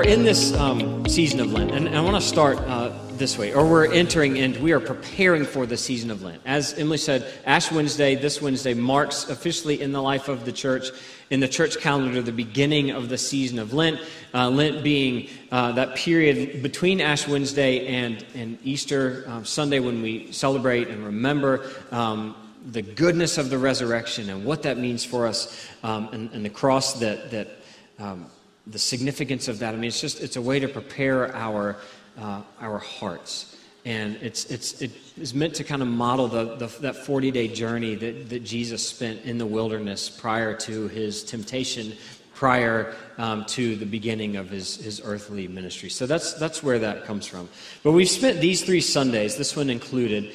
in this season of Lent, and I want to start this way, or we're entering into, we are preparing for the season of Lent. As Emily said, Ash Wednesday, this Wednesday, marks officially in the life of the church, in the church calendar, the beginning of the season of Lent. Lent being that period between Ash Wednesday and Easter Sunday, when we celebrate and remember the goodness of the resurrection and what that means for us, and the cross that the significance of that. I mean, it's a way to prepare our hearts, and it is meant to kind of model that 40-day journey that Jesus spent in the wilderness prior to his temptation, prior to the beginning of his earthly ministry. So that's where that comes from. But we've spent these 3 Sundays, this one included,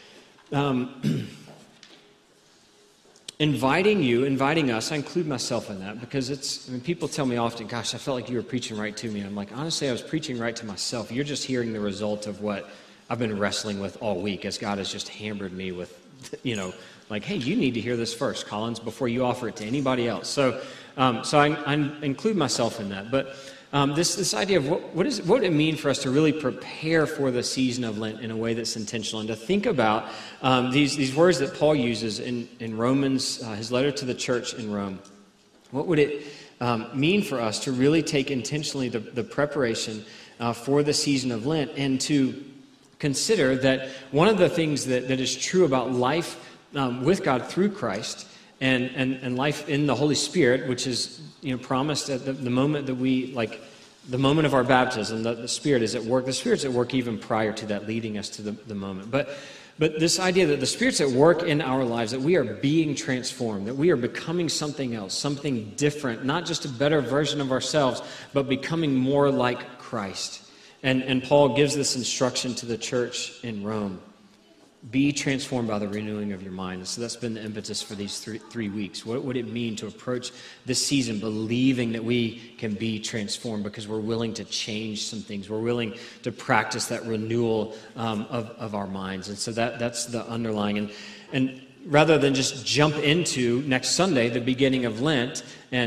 inviting us. I include myself in that because people tell me often, gosh, I felt like you were preaching right to me. I'm like, honestly, I was preaching right to myself. You're just hearing the result of what I've been wrestling with all week as God has just hammered me with, like, hey, you need to hear this first, Collins, before you offer it to anybody else. So I include myself in that. But this idea of what would it mean for us to really prepare for the season of Lent in a way that's intentional, and to think about these words that Paul uses in Romans, his letter to the church in Rome. What would it mean for us to really take intentionally the preparation for the season of Lent, and to consider that one of the things that is true about life with God through Christ and life in the Holy Spirit, which is promised at the moment that we, like the moment of our baptism, the Spirit is at work. The Spirit's at work even prior to that, leading us to the moment. But this idea that the Spirit's at work in our lives, that we are being transformed, that we are becoming something else, something different, not just a better version of ourselves, but becoming more like Christ. And Paul gives this instruction to the church in Rome. Be transformed by the renewing of your mind. So that's been the impetus for these three weeks. What would it mean to approach this season believing that we can be transformed because we're willing to change some things. We're willing to practice that renewal of our minds. And so that's the underlying. And rather than just jump into next Sunday, the beginning of Lent,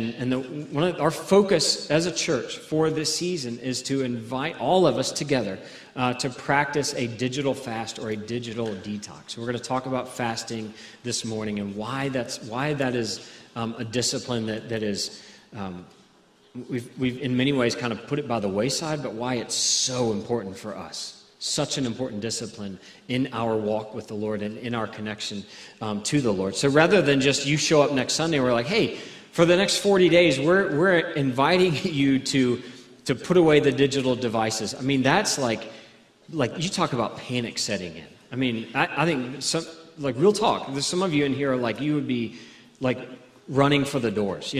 our focus as a church for this season is to invite all of us together to practice a digital fast or a digital detox. We're going to talk about fasting this morning and why that is a discipline that is we've in many ways kind of put it by the wayside, but why it's so important for us. Such an important discipline in our walk with the Lord and in our connection to the Lord. So rather than just you show up next Sunday and we're like, hey, for the next 40 days, we're inviting you to put away the digital devices. I mean, that's like you talk about panic setting in. I mean, I think real talk. There's some of you in here like you would be like running for the doors,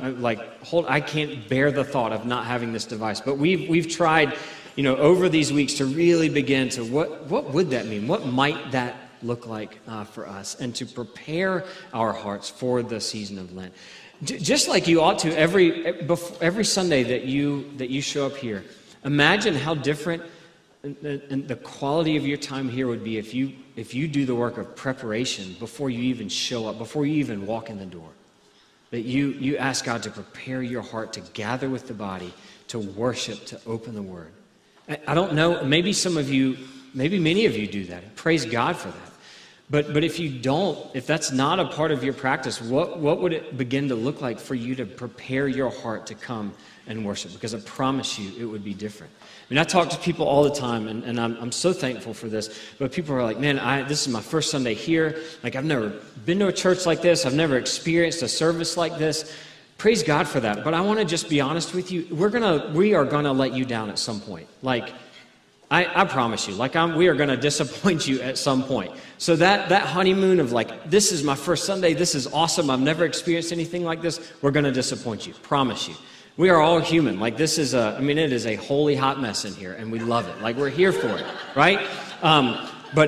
I can't bear the thought of not having this device. But we've tried, over these weeks to really begin to what would that mean? What might that look like for us? And to prepare our hearts for the season of Lent. Just like you ought to every Sunday that you show up here. Imagine how different and the quality of your time here would be if you do the work of preparation before you even show up, before you even walk in the door. That you ask God to prepare your heart to gather with the body, to worship, to open the Word. I don't know, maybe many of you do that. Praise God for that. But if you don't, if that's not a part of your practice, what would it begin to look like for you to prepare your heart to come and worship? Because I promise you it would be different. I mean, I talk to people all the time, and I'm so thankful for this, but people are like, man, this is my first Sunday here. Like, I've never been to a church like this. I've never experienced a service like this. Praise God for that. But I want to just be honest with you. We are going to let you down at some point. Like, I promise you, we are going to disappoint you at some point. So that honeymoon of this is my first Sunday, this is awesome, I've never experienced anything like this, we're going to disappoint you. Promise you. We are all human. It is a holy hot mess in here, and we love it. We're here for it, right? But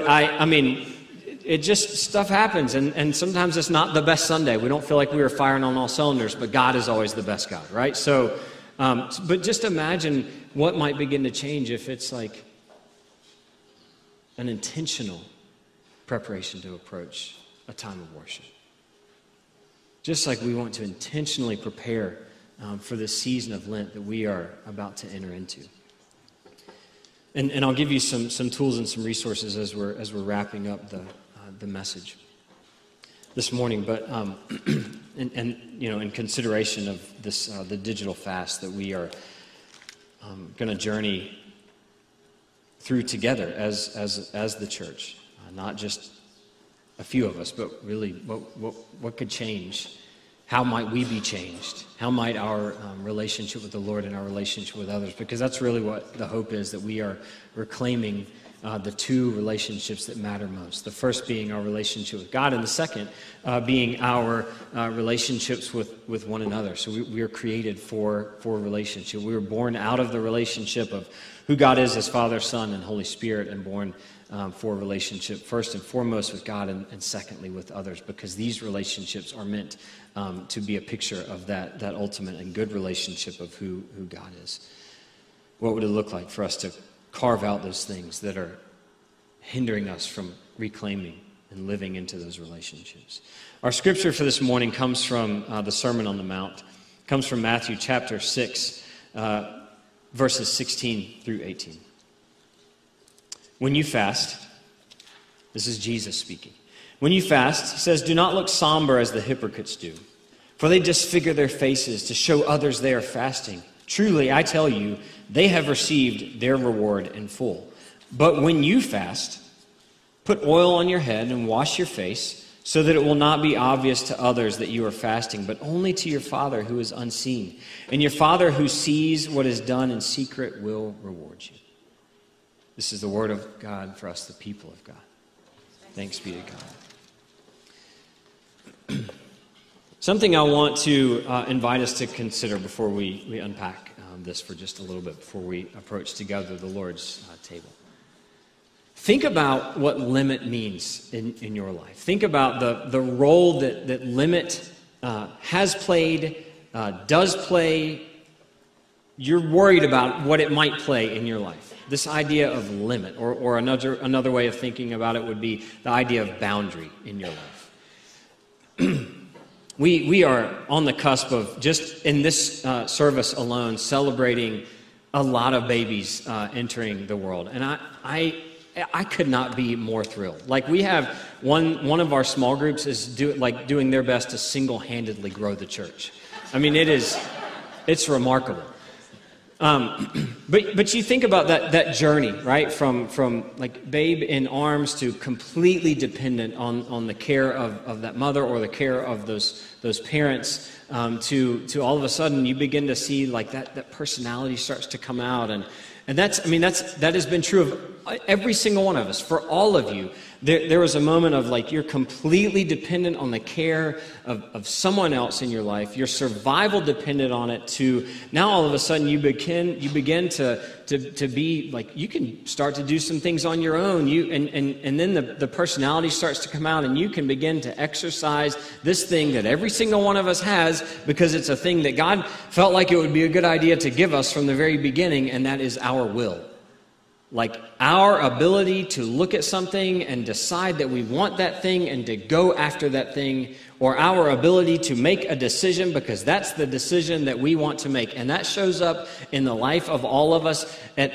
it just, stuff happens, and sometimes it's not the best Sunday. We don't feel like we were firing on all cylinders, but God is always the best God, right? So, but just imagine what might begin to change if it's like an intentional preparation to approach a time of worship. Just like we want to intentionally prepare for the season of Lent that we are about to enter into. And I'll give you some tools and some resources as we're wrapping up the message this morning. But in consideration of this the digital fast that we are going to journey through together as the church, not just a few of us, but really what could change? How might we be changed? How might our relationship with the Lord and our relationship with others? Because that's really what the hope is, that we are reclaiming the two relationships that matter most. The first being our relationship with God, and the second being our relationships with one another. So we are created for relationship. We were born out of the relationship of who God is as Father, Son, and Holy Spirit, and born for a relationship first and foremost with God, and secondly with others, because these relationships are meant to be a picture of that ultimate and good relationship of who God is. What would it look like for us to carve out those things that are hindering us from reclaiming and living into those relationships? Our scripture for this morning comes from the Sermon on the Mount. It comes from Matthew chapter 6, verses 16 through 18. When you fast, this is Jesus speaking. When you fast, he says, do not look somber as the hypocrites do, for they disfigure their faces to show others they are fasting. Truly, I tell you, they have received their reward in full. But when you fast, put oil on your head and wash your face, so that it will not be obvious to others that you are fasting, but only to your Father who is unseen. And your Father who sees what is done in secret will reward you. This is the word of God for us, the people of God. Thanks be to God. Something I want to invite us to consider before we unpack this for just a little bit, before we approach together the Lord's table. Think about what limit means in your life. Think about the role that limit has played, does play. You're worried about what it might play in your life. This idea of limit, or another way of thinking about it would be the idea of boundary in your life. We are on the cusp of, just in this service alone, celebrating a lot of babies entering the world. And I could not be more thrilled. Like, we have one of our small groups is doing their best to single-handedly grow the church. I mean, it's remarkable. But you think about that journey, right? From like babe in arms to completely dependent on the care of that mother or the care of those parents, to all of a sudden you begin to see like that personality starts to come out, and that has been true of every single one of us. For all of you, there was a moment of like you're completely dependent on the care of someone else in your life. Your survival depended on it, to now all of a sudden you begin to be like, you can start to do some things on your own. And then the personality starts to come out, and you can begin to exercise this thing that every single one of us has, because it's a thing that God felt like it would be a good idea to give us from the very beginning, and that is our will. Like our ability to look at something and decide that we want that thing and to go after that thing, or our ability to make a decision because that's the decision that we want to make. And that shows up in the life of all of us.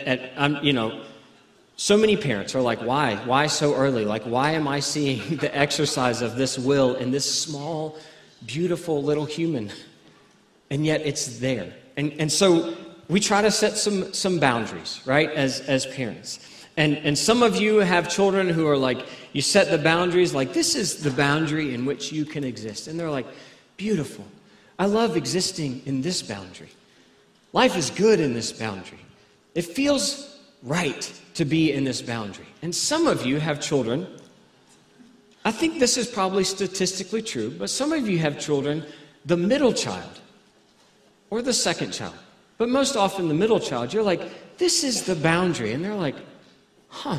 So many parents are like, why so early? Like, why am I seeing the exercise of this will in this small, beautiful little human? And yet it's there. And so we try to set some boundaries, right, as parents. And some of you have children who are like, you set the boundaries, like, this is the boundary in which you can exist. And they're like, beautiful. I love existing in this boundary. Life is good in this boundary. It feels right to be in this boundary. And some of you have children, I think this is probably statistically true, but some of you have children, the middle child or the second child. But most often the middle child, you're like, this is the boundary. And they're like, huh.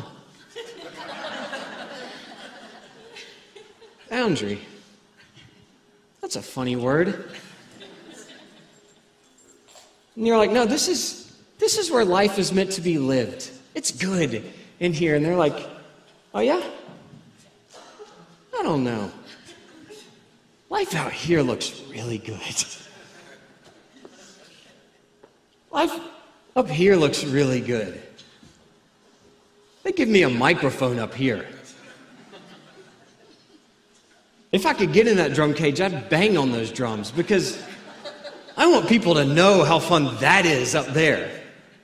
Boundary. That's a funny word. And you're like, no, this is where life is meant to be lived. It's good in here. And they're like, oh yeah? I don't know. Life out here looks really good. Life up here looks really good. They give me a microphone up here. If I could get in that drum cage, I'd bang on those drums because I want people to know how fun that is up there.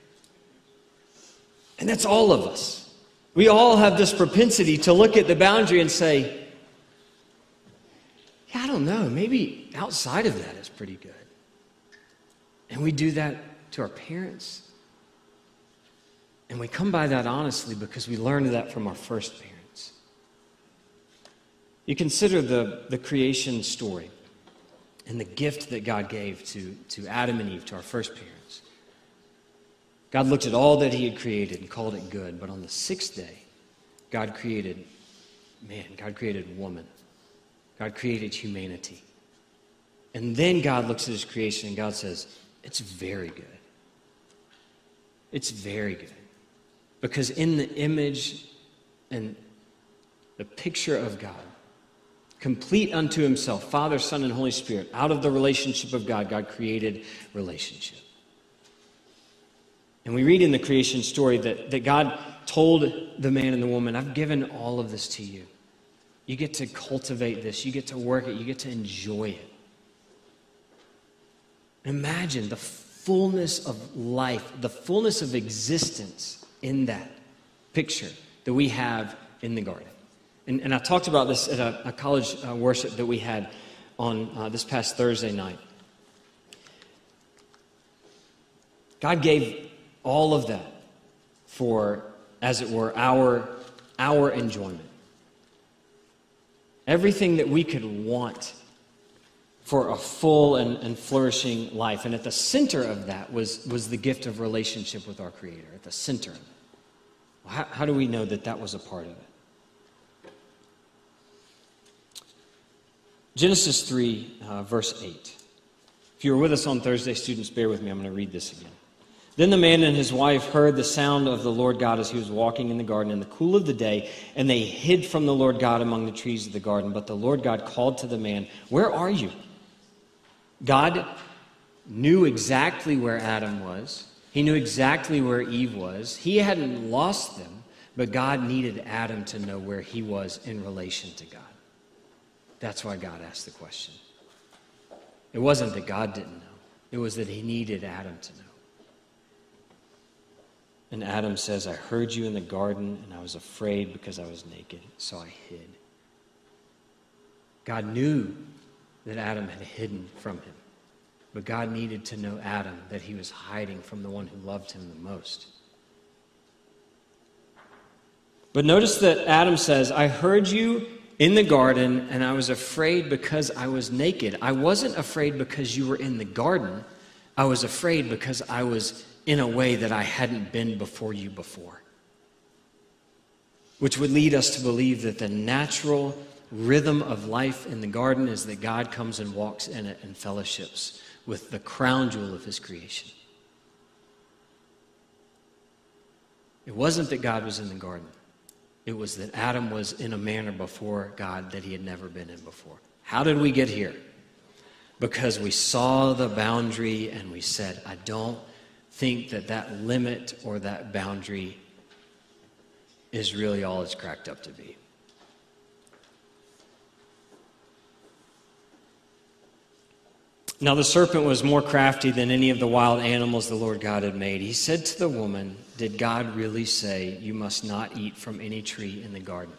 And that's all of us. We all have this propensity to look at the boundary and say, yeah, I don't know, maybe outside of that is pretty good. And we do that to our parents. And we come by that honestly because we learned that from our first parents. You consider the creation story and the gift that God gave to Adam and Eve, to our first parents. God looked at all that he had created and called it good. But on the sixth day, God created man. God created woman. God created humanity. And then God looks at his creation and God says, it's very good. It's very good. Because in the image and the picture of God, complete unto himself, Father, Son, and Holy Spirit, out of the relationship of God, God created relationship. And we read in the creation story that God told the man and the woman, I've given all of this to you. You get to cultivate this. You get to work it. You get to enjoy it. Imagine the fullness of life, the fullness of existence in that picture that we have in the garden. And I talked about this at a college worship that we had on this past Thursday night. God gave all of that for, as it were, our enjoyment. Everything that we could want for a full and flourishing life. And at the center of that was the gift of relationship with our Creator. At the center of it. Well, how do we know that was a part of it? Genesis 3, verse 8. If you were with us on Thursday, students, bear with me. I'm going to read this again. Then the man and his wife heard the sound of the Lord God as he was walking in the garden in the cool of the day, and they hid from the Lord God among the trees of the garden. But the Lord God called to the man, where are you? God knew exactly where Adam was. He knew exactly where Eve was. He hadn't lost them, but God needed Adam to know where he was in relation to God. That's why God asked the question. It wasn't that God didn't know. It was that he needed Adam to know. And Adam says, I heard you in the garden, and I was afraid because I was naked, so I hid. God knew that Adam had hidden from him. But God needed to know Adam that he was hiding from the one who loved him the most. But notice that Adam says, I heard you in the garden, and I was afraid because I was naked. I wasn't afraid because you were in the garden. I was afraid because I was in a way that I hadn't been before you before. Which would lead us to believe that the natural rhythm of life in the garden is that God comes and walks in it and fellowships with the crown jewel of his creation. It wasn't that God was in the garden. It was that Adam was in a manner before God that he had never been in before. How did we get here? Because we saw the boundary and we said, I don't think that limit or that boundary is really all it's cracked up to be. Now the serpent was more crafty than any of the wild animals the Lord God had made. He said to the woman, did God really say you must not eat from any tree in the garden?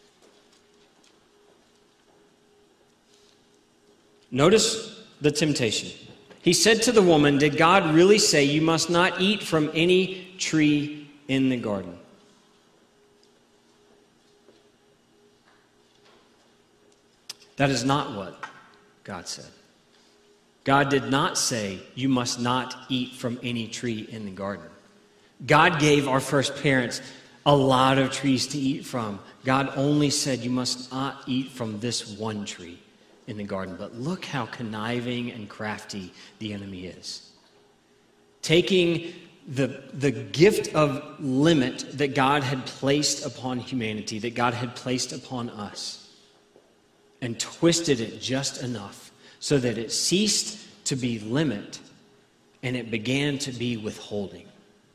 Notice the temptation. He said to the woman, did God really say you must not eat from any tree in the garden? That is not what God said. God did not say you must not eat from any tree in the garden. God gave our first parents a lot of trees to eat from. God only said you must not eat from this one tree in the garden. But look how conniving and crafty the enemy is. Taking the gift of limit that God had placed upon humanity, that God had placed upon us, and twisted it just enough so that it ceased to be limit and it began to be withholding.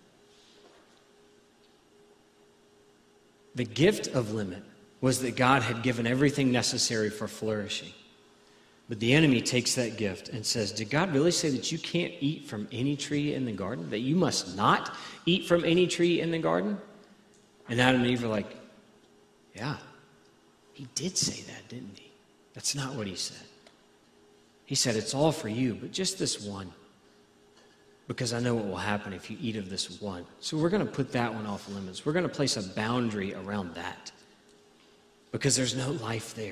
The gift of limit was that God had given everything necessary for flourishing. But the enemy takes that gift and says, did God really say that you can't eat from any tree in the garden? That you must not eat from any tree in the garden? And Adam and Eve are like, yeah, he did say that, didn't he? That's not what he said. He said, it's all for you, but just this one. Because I know what will happen if you eat of this one. So we're going to put that one off limits. We're going to place a boundary around that. Because there's no life there.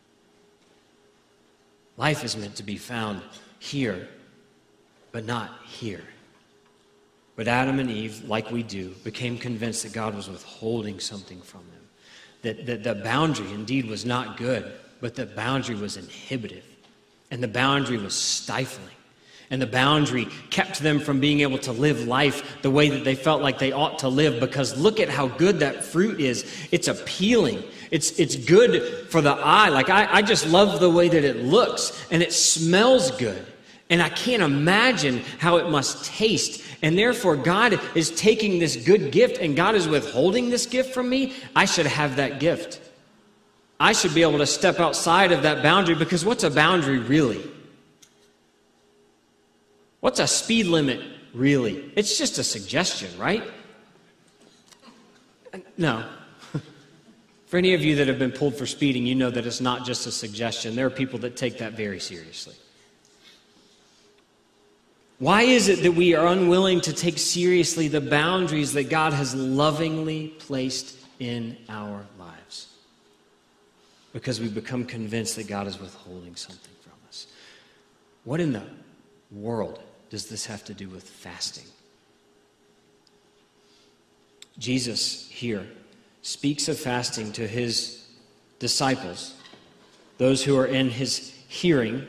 Life is meant to be found here, but not here. But Adam and Eve, like we do, became convinced that God was withholding something from them. That the boundary indeed was not good, but the boundary was inhibitive. And the boundary was stifling. And the boundary kept them from being able to live life the way that they felt like they ought to live, because look at how good that fruit is. It's appealing. It's good for the eye. Like I just love the way that it looks, and it smells good. And I can't imagine how it must taste. And therefore, God is taking this good gift, and God is withholding this gift from me. I should have that gift. I should be able to step outside of that boundary, because what's a boundary really? What's a speed limit really? It's just a suggestion, right? No. For any of you that have been pulled for speeding, you know that it's not just a suggestion. There are people that take that very seriously. Why is it that we are unwilling to take seriously the boundaries that God has lovingly placed in our lives? Because we become convinced that God is withholding something from us. What in the world does this have to do with fasting? Jesus here speaks of fasting to his disciples, those who are in his hearing,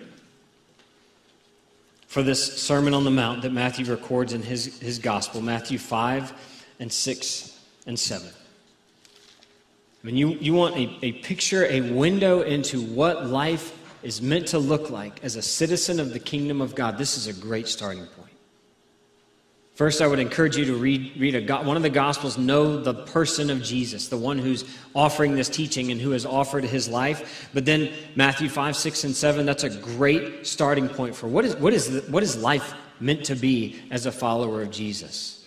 for this Sermon on the Mount that Matthew records in his gospel, Matthew 5 and 6 and 7. I mean, you want a picture, a window into what life is meant to look like as a citizen of the kingdom of God. This is a great starting point. First, I would encourage you to read one of the Gospels, know the person of Jesus, the one who's offering this teaching and who has offered his life. But then Matthew 5, 6, and 7, that's a great starting point for what is life meant to be as a follower of Jesus.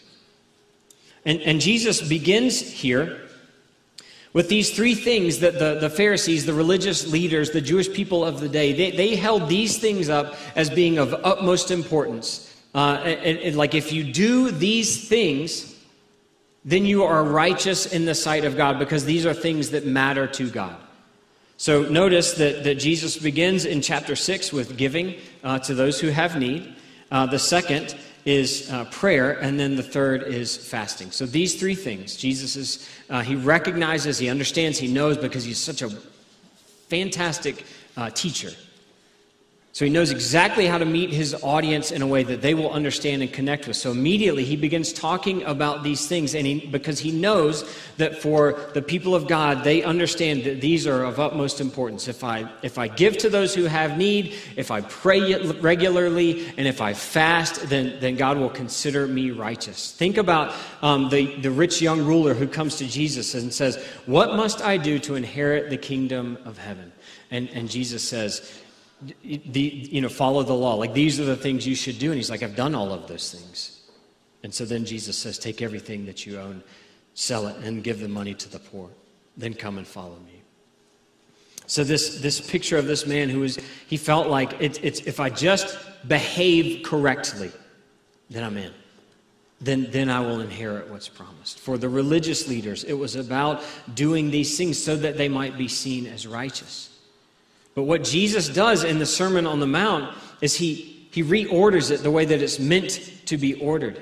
And Jesus begins here with these three things that the Pharisees, the religious leaders, the Jewish people of the day, they held these things up as being of utmost importance. And like if you do these things, then you are righteous in the sight of God, because these are things that matter to God. So notice that Jesus begins in chapter 6 with giving to those who have need. The second is prayer, and then the third is fasting. So these three things, Jesus he recognizes, he understands, he knows, because he's such a fantastic teacher. So he knows exactly how to meet his audience in a way that they will understand and connect with. So immediately he begins talking about these things, and because he knows that for the people of God, they understand that these are of utmost importance. If I give to those who have need, if I pray regularly, and if I fast, then God will consider me righteous. Think about the rich young ruler who comes to Jesus and says, "What must I do to inherit the kingdom of heaven?" And Jesus says, follow the law. Like, these are the things you should do. And he's like, I've done all of those things. And so then Jesus says, take everything that you own, sell it, and give the money to the poor. Then come and follow me. So this picture of this man he felt like it's if I just behave correctly, then I'm in. Then I will inherit what's promised. For the religious leaders, it was about doing these things so that they might be seen as righteous. But what Jesus does in the Sermon on the Mount is he reorders it the way that it's meant to be ordered.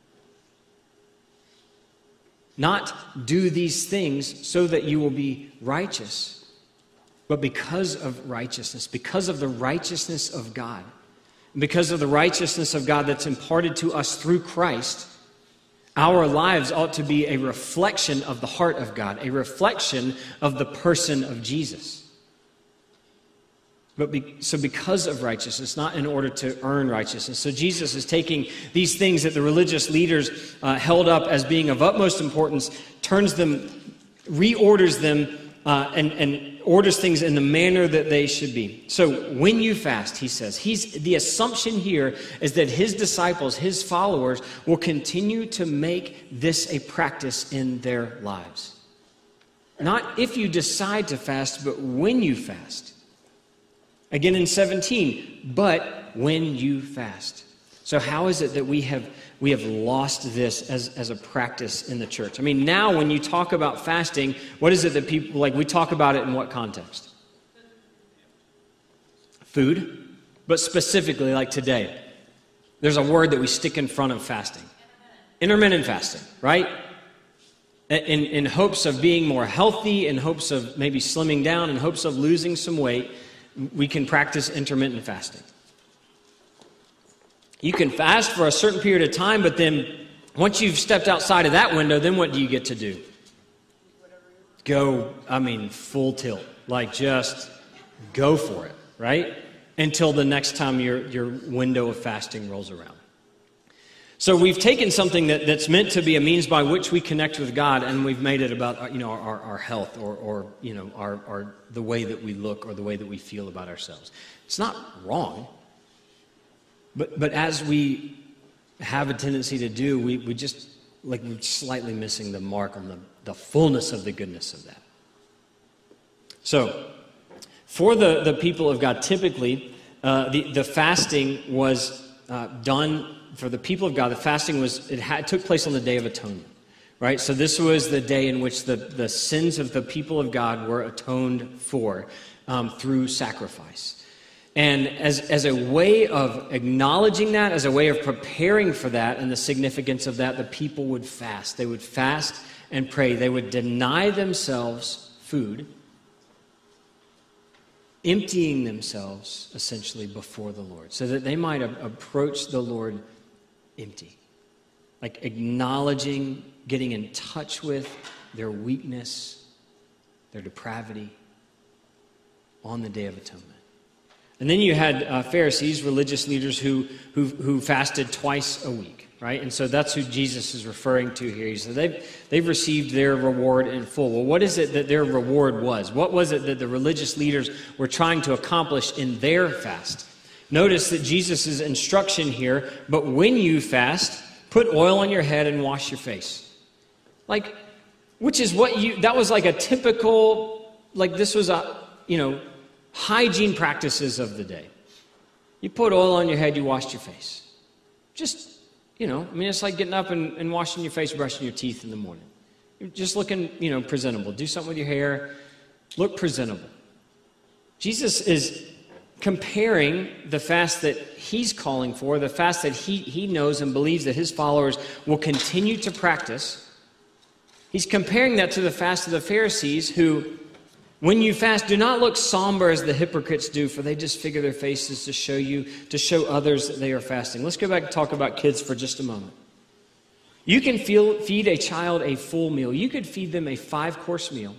Not do these things so that you will be righteous, but because of righteousness, because of the righteousness of God, because of the righteousness of God that's imparted to us through Christ, our lives ought to be a reflection of the heart of God, a reflection of the person of Jesus. So because of righteousness, not in order to earn righteousness. So Jesus is taking these things that the religious leaders held up as being of utmost importance, turns them, reorders them, and orders things in the manner that they should be. So when you fast, he says, the assumption here is that his disciples, his followers, will continue to make this a practice in their lives. Not if you decide to fast, but when you fast. Again in 17, but when you fast. So how is it that we have lost this as a practice in the church? I mean, now when you talk about fasting, what is it that people, like, we talk about it in what context? Food, but specifically like today. There's a word that we stick in front of fasting. Intermittent fasting, right? In hopes of being more healthy, in hopes of maybe slimming down, in hopes of losing some weight, we can practice intermittent fasting. You can fast for a certain period of time, but then once you've stepped outside of that window, then what do you get to do? Go, full tilt. Like, just go for it, right? Until the next time your window of fasting rolls around. So we've taken something that's meant to be a means by which we connect with God, and we've made it about our health or the way that we look or the way that we feel about ourselves. It's not wrong, but as we have a tendency to do, we're slightly missing the mark on the fullness of the goodness of that. So for the people of God, typically the fasting was done. For the people of God, the fasting took place on the Day of Atonement, right? So this was the day in which the sins of the people of God were atoned for through sacrifice. And as a way of acknowledging that, as a way of preparing for that and the significance of that, the people would fast. They would fast and pray. They would deny themselves food, emptying themselves essentially before the Lord so that they might approach the Lord empty, like acknowledging, getting in touch with their weakness, their depravity on the Day of Atonement. And then you had Pharisees, religious leaders who fasted twice a week, right? And so that's who Jesus is referring to here. He said they've received their reward in full. Well, what is it that their reward was? What was it that the religious leaders were trying to accomplish in their fast? Notice that Jesus' instruction here, but when you fast, put oil on your head and wash your face. That was like a typical, this was hygiene practices of the day. You put oil on your head, you washed your face. Just, it's like getting up and washing your face, brushing your teeth in the morning. You're just looking, presentable. Do something with your hair. Look presentable. Jesus is comparing the fast that he's calling for, the fast that he knows and believes that his followers will continue to practice. He's comparing that to the fast of the Pharisees who, when you fast, do not look somber as the hypocrites do, for they disfigure their faces to show others that they are fasting. Let's go back and talk about kids for just a moment. You can feed a child a full meal. You could feed them a 5-course meal.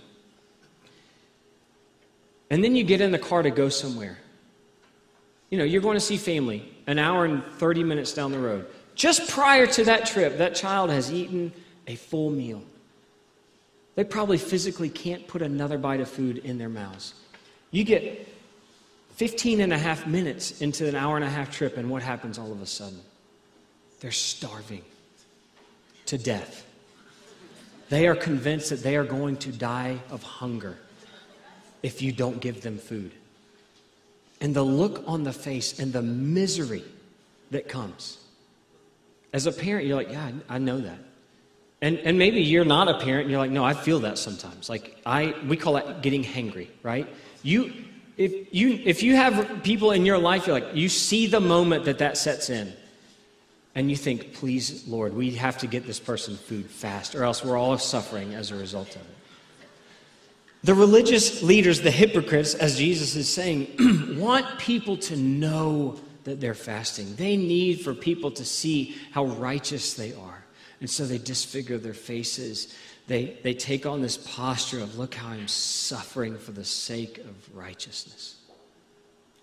And then you get in the car to go somewhere. You're going to see family an hour and 30 minutes down the road. Just prior to that trip, that child has eaten a full meal. They probably physically can't put another bite of food in their mouths. You get 15 and a half minutes into an hour and a half trip, and what happens all of a sudden? They're starving to death. They are convinced that they are going to die of hunger if you don't give them food. And the look on the face and the misery that comes. As a parent, you're like, yeah, I know that. And maybe you're not a parent and you're like, no, I feel that sometimes. We call that getting hangry, right? If you have people in your life, you're like, you see the moment that sets in. And you think, please, Lord, we have to get this person food fast or else we're all suffering as a result of it. The religious leaders, the hypocrites, as Jesus is saying, want people to know that they're fasting. They need for people to see how righteous they are. And so they disfigure their faces. They take on this posture of, look how I'm suffering for the sake of righteousness.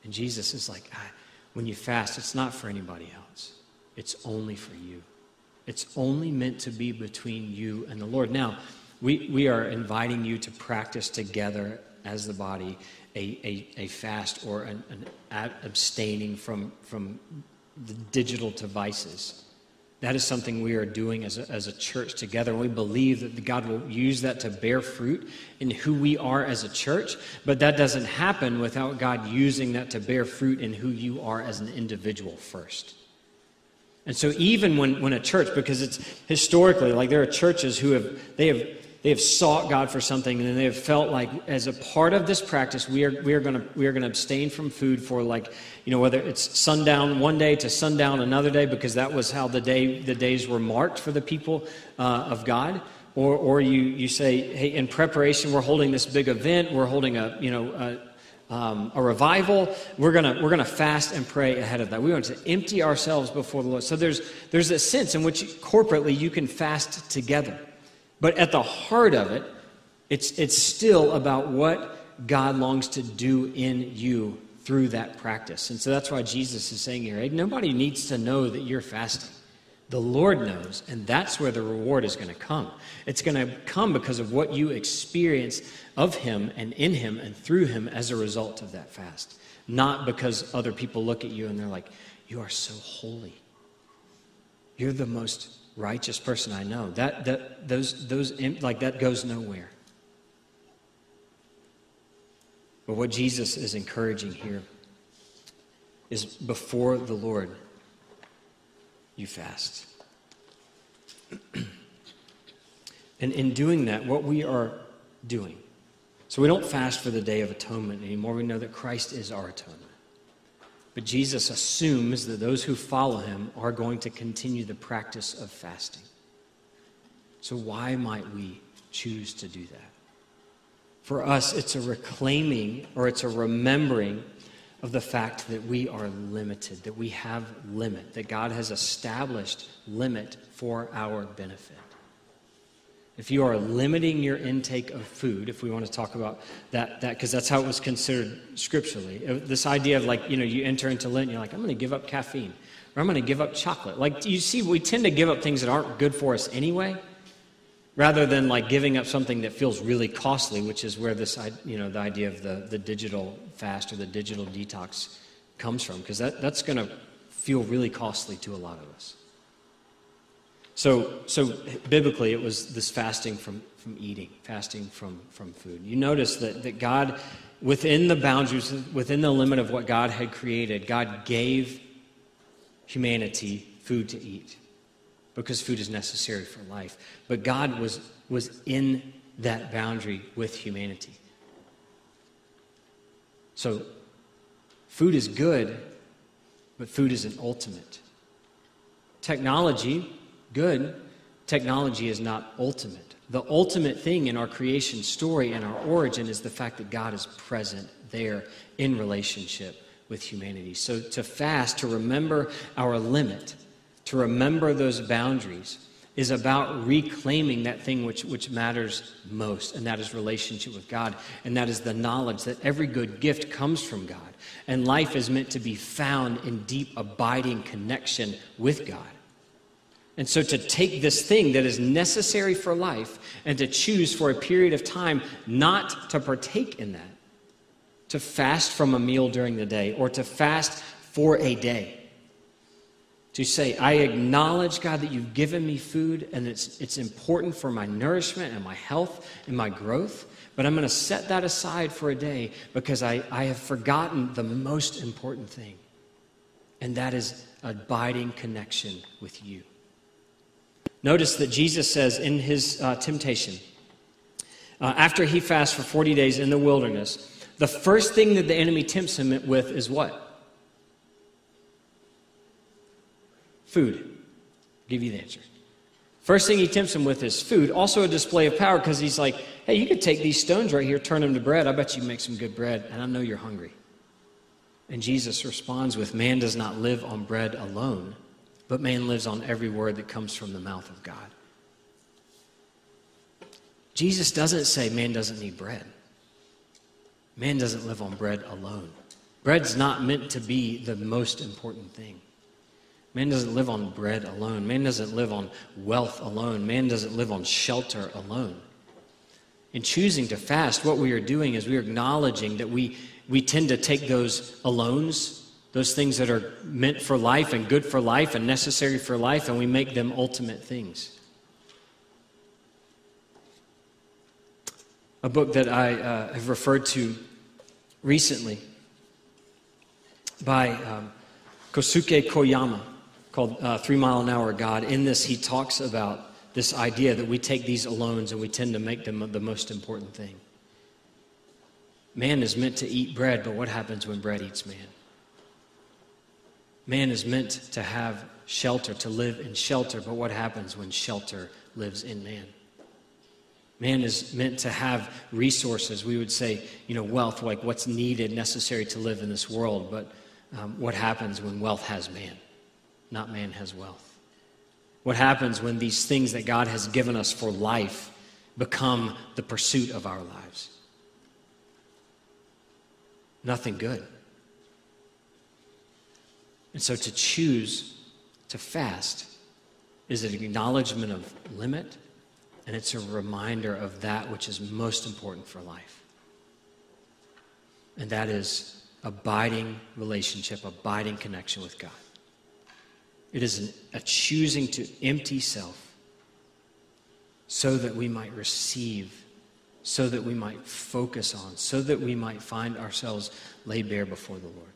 And Jesus is like, when you fast, it's not for anybody else. It's only for you. It's only meant to be between you and the Lord. Now, we are inviting you to practice together as the body a fast or an abstaining from the digital devices. That is something we are doing as a church together. We believe that God will use that to bear fruit in who we are as a church, but that doesn't happen without God using that to bear fruit in who you are as an individual first. And so even when a church, because it's historically, like there are churches who have sought God for something, and then they have felt like as a part of this practice, we are going to abstain from food for whether it's sundown one day to sundown another day, because that was how the days were marked for the people of God. Or you say, hey, in preparation, we're holding this big event, we're holding a revival. We're gonna fast and pray ahead of that. We want to empty ourselves before the Lord. So there's a sense in which corporately you can fast together. But at the heart of it, it's still about what God longs to do in you through that practice. And so that's why Jesus is saying here, hey, nobody needs to know that you're fasting. The Lord knows, and that's where the reward is going to come. It's going to come because of what you experience of Him and in Him and through Him as a result of that fast. Not because other people look at you and they're like, you are so holy. You're the most righteous person I know. That goes nowhere. But what Jesus is encouraging here is before the Lord, you fast. And in doing that, what we are doing, so we don't fast for the Day of Atonement anymore. We know that Christ is our atonement. But Jesus assumes that those who follow Him are going to continue the practice of fasting. So why might we choose to do that? For us, it's a reclaiming or it's a remembering of the fact that we are limited, that we have limit, that God has established limit for our benefit. If you are limiting your intake of food, if we want to talk about that because that's how it was considered scripturally. This idea of you enter into Lent and you're like, I'm going to give up caffeine, or I'm going to give up chocolate. Like, you see, we tend to give up things that aren't good for us anyway, rather than giving up something that feels really costly, which is where this, the idea of the digital fast or the digital detox comes from, because that's going to feel really costly to a lot of us. So biblically, it was this fasting from eating, fasting from food. You notice that God, within the boundaries, within the limit of what God had created, God gave humanity food to eat, because food is necessary for life. But God was in that boundary with humanity. So food is good, but food isn't ultimate. Technology, good. Technology is not ultimate. The ultimate thing in our creation story and our origin is the fact that God is present there in relationship with humanity. So to fast, to remember our limit, to remember those boundaries, is about reclaiming that thing which matters most, and that is relationship with God, and that is the knowledge that every good gift comes from God, and life is meant to be found in deep, abiding connection with God. And so to take this thing that is necessary for life and to choose for a period of time not to partake in that, to fast from a meal during the day or to fast for a day, to say, I acknowledge, God, that you've given me food and it's important for my nourishment and my health and my growth, but I'm going to set that aside for a day because I have forgotten the most important thing, and that is abiding connection with you. Notice that Jesus says in his temptation, after he fasts for 40 days in the wilderness, the first thing that the enemy tempts him with is what? Food. I'll give you the answer. First thing he tempts him with is food. Also a display of power, because he's like, hey, you could take these stones right here, turn them to bread. I bet you make some good bread, and I know you're hungry. And Jesus responds with, man does not live on bread alone, but man lives on every word that comes from the mouth of God. Jesus doesn't say man doesn't need bread. Man doesn't live on bread alone. Bread's not meant to be the most important thing. Man doesn't live on bread alone. Man doesn't live on wealth alone. Man doesn't live on shelter alone. In choosing to fast, what we are doing is we are acknowledging that we tend to take those alones, those things that are meant for life and good for life and necessary for life, and we make them ultimate things. A book that I have referred to recently by Kosuke Koyama called 3 Mile an Hour God. In this, he talks about this idea that we take these alones and we tend to make them the most important thing. Man is meant to eat bread, but what happens when bread eats man? Man is meant to have shelter, to live in shelter, but what happens when shelter lives in man? Man is meant to have resources, we would say, wealth, like what's needed, necessary to live in this world, but what happens when wealth has man, not man has wealth? What happens when these things that God has given us for life become the pursuit of our lives? Nothing good. And so to choose to fast is an acknowledgement of limit, and it's a reminder of that which is most important for life. And that is abiding relationship, abiding connection with God. It is a choosing to empty self so that we might receive, so that we might focus on, so that we might find ourselves laid bare before the Lord.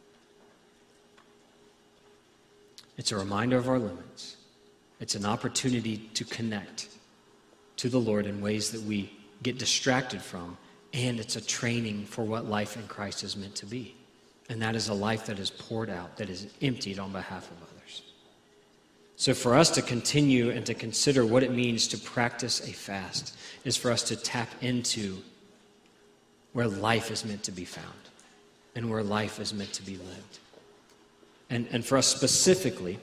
It's a reminder of our limits. It's an opportunity to connect to the Lord in ways that we get distracted from, and it's a training for what life in Christ is meant to be. And that is a life that is poured out, that is emptied on behalf of others. So for us to continue and to consider what it means to practice a fast is for us to tap into where life is meant to be found and where life is meant to be lived. And for us specifically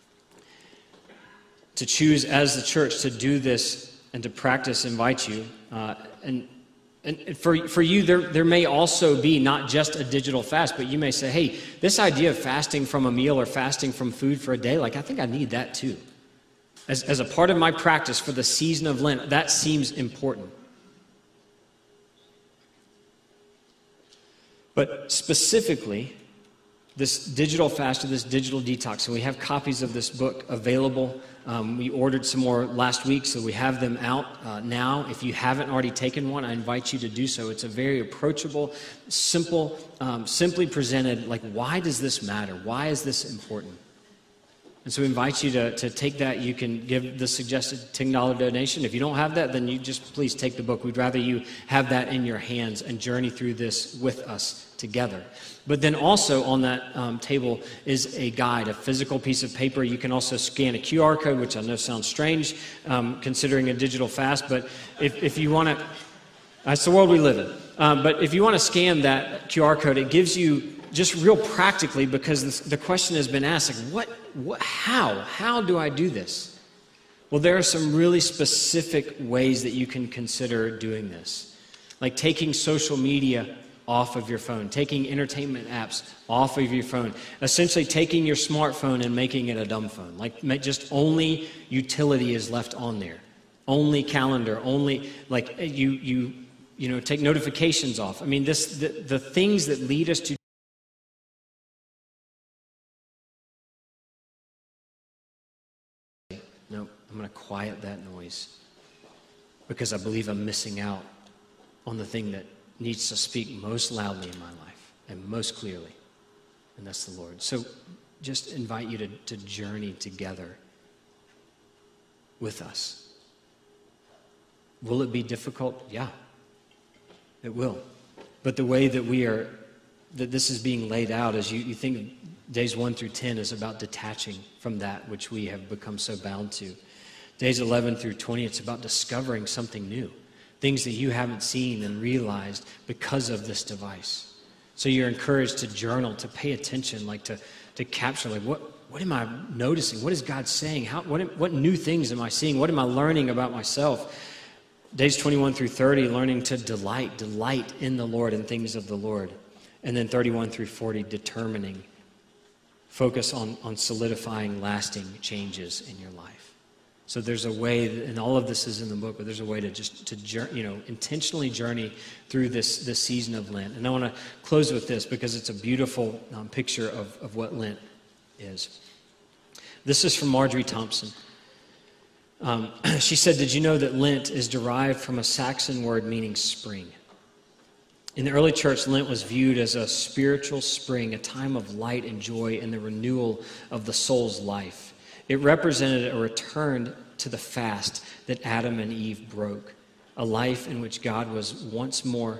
to choose as the church to do this and to practice, invite you. And for you, there may also be not just a digital fast, but you may say, hey, this idea of fasting from a meal or fasting from food for a day, I think I need that too. As a part of my practice for the season of Lent, that seems important. But specifically, this digital fast or this digital detox, so we have copies of this book available. We ordered some more last week, so we have them out now. If you haven't already taken one, I invite you to do so. It's a very approachable, simple, simply presented, why does this matter? Why is this important? And so we invite you to take that. You can give the suggested $10 donation. If you don't have that, then you just please take the book. We'd rather you have that in your hands and journey through this with us together. But then also on that table is a guide, a physical piece of paper. You can also scan a QR code, which I know sounds strange considering a digital fast. But if you want to, that's the world we live in. But if you want to scan that QR code, it gives you just real practically, because the question has been asked, how do I do this? Well, there are some really specific ways that you can consider doing this. Like taking social media off of your phone, taking entertainment apps off of your phone, essentially taking your smartphone and making it a dumb phone. Just only utility is left on there. Only calendar, only you take notifications off. I mean, the things that lead us to no, I'm going to quiet that noise because I believe I'm missing out on the thing that needs to speak most loudly in my life and most clearly, and that's the Lord. So just invite you to journey together with us. Will it be difficult? Yeah, it will. But the way that this is being laid out is you think days 1 through 10 is about detaching from that which we have become so bound to. Days 11 through 20, it's about discovering something new. Things that you haven't seen and realized because of this device. So you're encouraged to journal, to pay attention, to capture, what am I noticing? What is God saying? What new things am I seeing? What am I learning about myself? Days 21 through 30, learning to delight in the Lord and things of the Lord. And then 31 through 40, determining. Focus on solidifying lasting changes in your life. So there's a way, and all of this is in the book, but there's a way to intentionally journey through this season of Lent. And I want to close with this because it's a beautiful picture of what Lent is. This is from Marjorie Thompson. She said, "Did you know that Lent is derived from a Saxon word meaning spring? In the early church, Lent was viewed as a spiritual spring, a time of light and joy and the renewal of the soul's life. It represented a return to the fast that Adam and Eve broke, a life in which God was once more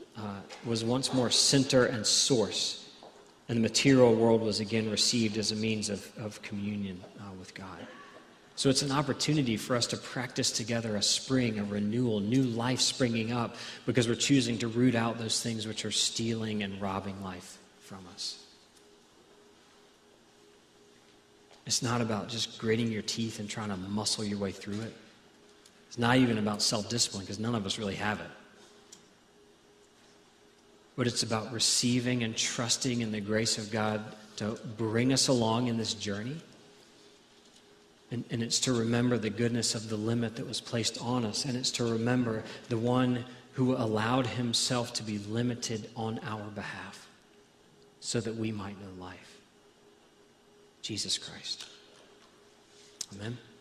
center and source, and the material world was again received as a means of communion with God. So it's an opportunity for us to practice together a spring, a renewal, new life springing up because we're choosing to root out those things which are stealing and robbing life from us. It's not about just gritting your teeth and trying to muscle your way through it. It's not even about self-discipline because none of us really have it. But it's about receiving and trusting in the grace of God to bring us along in this journey. And it's to remember the goodness of the limit that was placed on us. And it's to remember the one who allowed himself to be limited on our behalf so that we might know life. Jesus Christ. Amen.